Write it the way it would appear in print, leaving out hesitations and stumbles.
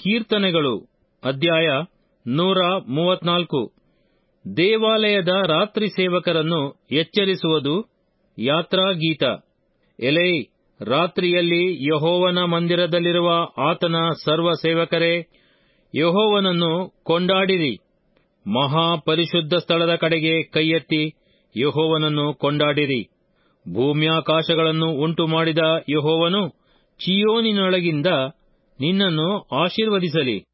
ಕೀರ್ತನೆಗಳು ಅಧ್ಯಾಯ 134. ದೇವಾಲಯದ ರಾತ್ರಿ ಸೇವಕರನ್ನು ಎಚ್ಚರಿಸುವುದು. ಯಾತ್ರಾಗೀತ. ಎಲೈ, ರಾತ್ರಿಯಲ್ಲಿ ಯೆಹೋವನ ಮಂದಿರದಲ್ಲಿರುವ ಆತನ ಸರ್ವ ಸೇವಕರೇ, ಯೆಹೋವನನ್ನು ಕೊಂಡಾಡಿರಿ. ಮಹಾಪರಿಶುದ್ಧ ಸ್ಥಳದ ಕಡೆಗೆ ಕೈಯೆತ್ತಿ ಯೆಹೋವನನ್ನು ಕೊಂಡಾಡಿರಿ. ಭೂಮ್ಯಾಕಾಶಗಳನ್ನು ಉಂಟುಮಾಡಿದ ಯೆಹೋವನು ಚೀಯೋನಿನೊಳಗಿಂದ ನಿನ್ನನ್ನು ಆಶೀರ್ವದಿಸಲಿ.